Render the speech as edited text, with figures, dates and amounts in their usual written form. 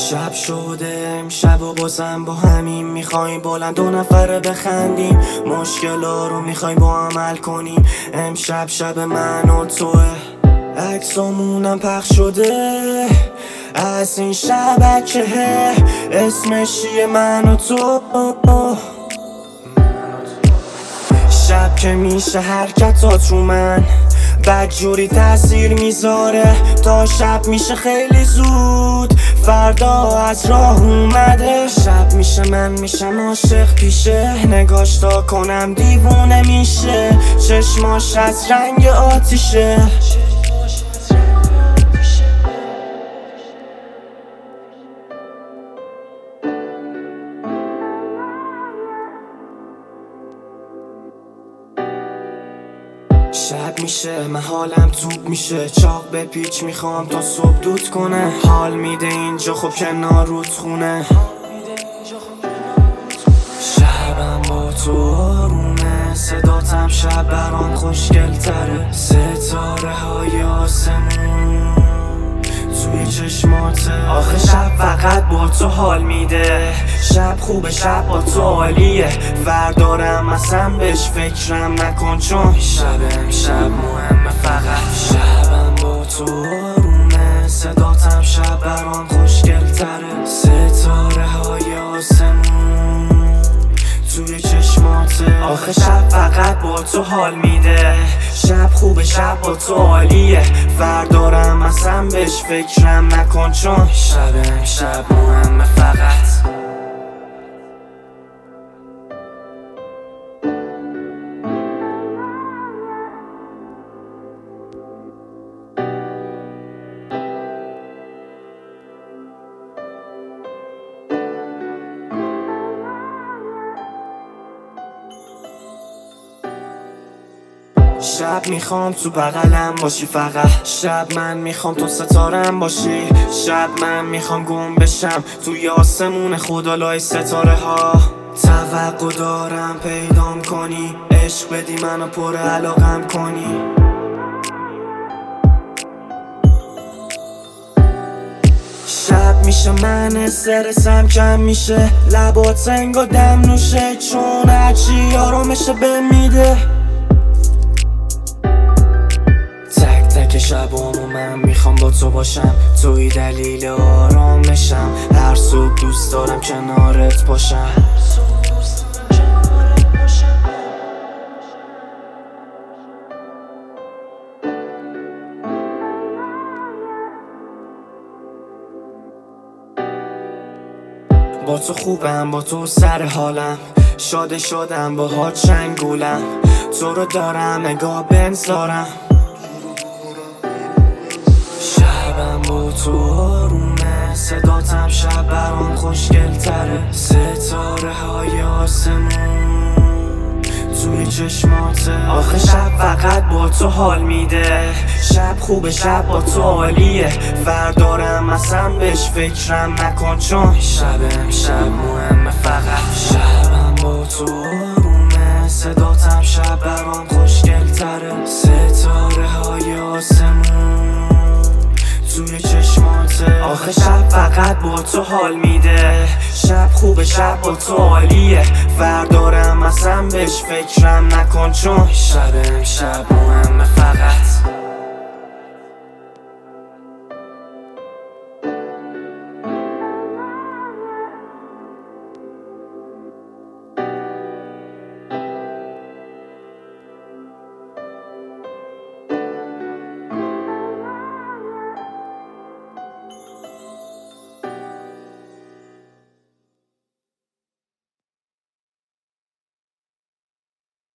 شب شده امشب و بازم با همین میخوایم بلند 2 نفره بخندیم، مشکلا رو میخوایم با هم حل کنیم. امشب شب من و توه، عکسامونم پخش شده از این شبکه، اسمش چیه من و تو. شب که میشه حرکتات رو من بدجوری تاثیر میذاره، تا شب میشه خیلی زود فردا از راه اومده. شب میشه من میشم عاشق پیشه، نگاش تا کنم دیوونه میشه، چشماش از رنگ آتیشه. شب میشه من حالم توپ میشه، چاق به پیچ میخوام تا صبح دود کنه. حال میده اینجا خب کنار رودخونه، شبم با تو آرومه، صداتم شب برام خوشگل تره. ستاره های آسمون توی چشماته، آخه شب فقط با تو حال میده. شب خوبه شب با تو عالیه، وردارم اصلا بهش فکرم نکن، چون شب امشب مهمه فقط. شبم با تو آرومه، صداتم شب برام خوشگل تره. ستاره های آسمون توی چشماته، آخه شب فقط با تو حال میده. شب خوبه شب با تو عالیه، وردارم اصلا بهش فکرم نکن، چون شب امشب مهمه فقط. شب میخوام تو بغلم باشی فقط، شب من میخوام تو ستارم باشی، شب من میخوام گم بشم توی آسمون خدا لای ستاره ها. توقع دارم پیدام کنی، عشق بدی منو پر علاقم کنی. شب میشه من استرسم کم میشه، لبات انگا دم نوشه، چون هرچی آرامشه بهم میده. تک شبامو من میخوام با تو باشم، توی دلیل آرامشم، هر صبح دوست دارم کنارت باشم. با تو خوبم با تو سر حالم، شاده شدم با ها چنگولم، تو رو دارم نگاه بنزارم. شبم با تو آرومه، صداتم شب برام خوشگل تره. ستاره های آسمون توی چشماته، آخه شب فقط با تو حال میده. شب خوبه شب با تو عالیه، وردارم اصلا بهش فکرم نکن، چون شب امشب مهمه فقط. شبم با تو آرومه، صداتم شب برام خوشگل تره. ستاره های آسمون توی چشماته، آخه شب فقط با تو حال میده. شب خوبه شب با تو عالیه، وردارم اصلا بهش فکرم نکن، چون شب امشب مهمه فقط.